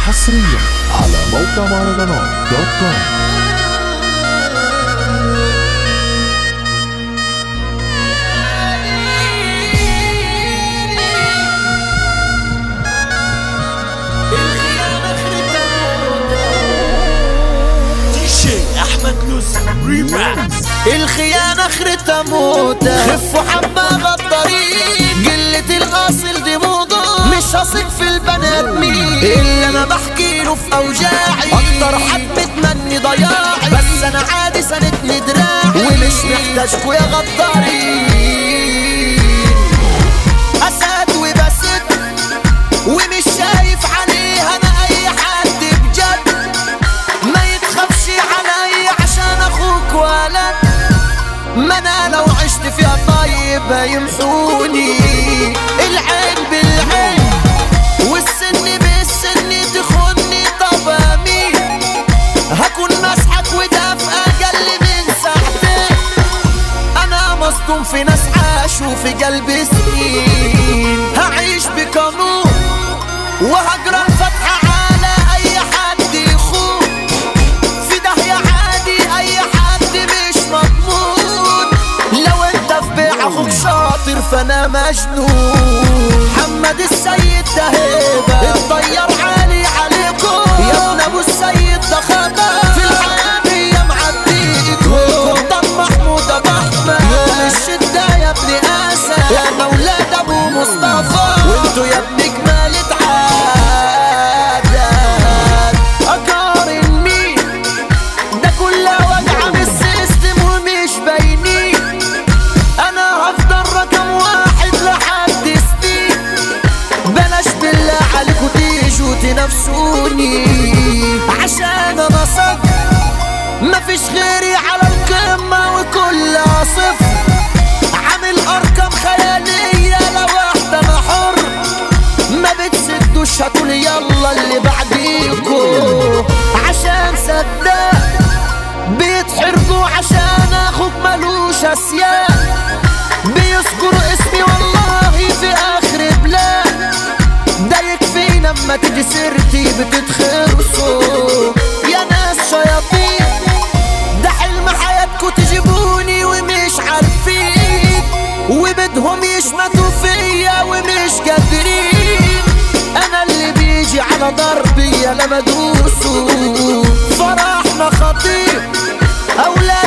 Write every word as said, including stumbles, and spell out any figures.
حصريا على موقع مهرجانات دوت كوم. الخيانة اخرتها موتة، خفوا حبة غدارين، قلة الاصل دي موضة، مش هثق في البنات مين اللي انا بحكي له في اوجاعي، اكتر حد بتمني ضياعي، بس انا عادي سندني دراعي، ومش محتاجكوا يا غدارين. اسد وبسد ومش شايف عليها انا اي حد بجد، ما يتخافش عليا عشان اخوك ولد، ما انا لو عشت فيها طيب هيمحوني، العين بالعين والسن بالسن تخوني، طب امين هكون مسحك وده في اقل من ساعتين، انا مصدوم في ناس عاشوا في قلبي سنين، هعيش بقانون وهجرى الفتحة على اي حد يخون، في داهية عادي اي حد مش مضمون، لو انت في بيع اخوك شاطر فانا مجنون. محمد السيد ده هيبة الطيار عالي عليكم، يا ابن ابو السيد ده خبر في الحياة هي معديكم، قبطان محمود ابو احمد يوم الشدة يا ابن اسد، يا مولاد ابو مصطفى وانتو يا ابن جمالة عادات، اقارن مين ده كلها وجعة من السيستم ومش باينين، انا هفضل رقم واحد لحد سنين، بلاش بالله عليكوا تيجوا تنافسوني، عشان انا صدق مفيش غيري على القمة وكلها صفر، عامل ارقام خيالية لو واحدة انا حر، ما بتسدوش هاتولي يلا اللي بعديكوا، عشان صدق بيتحرجوا عشان اخوك ملوش اسيان، بيذكروا اسمي والله في اخر بلاد، ده يكفينا اما تيجي سيرتي بتتخرصوا، يا ناس شياطين ده حلم حياتكوا تجيبوني ومش عارفين، وبدهم يشمتوا فيا ومش قادرين، انا اللي بيجي على ضربي يا لما دوسوا، فرحنا خطير اولاد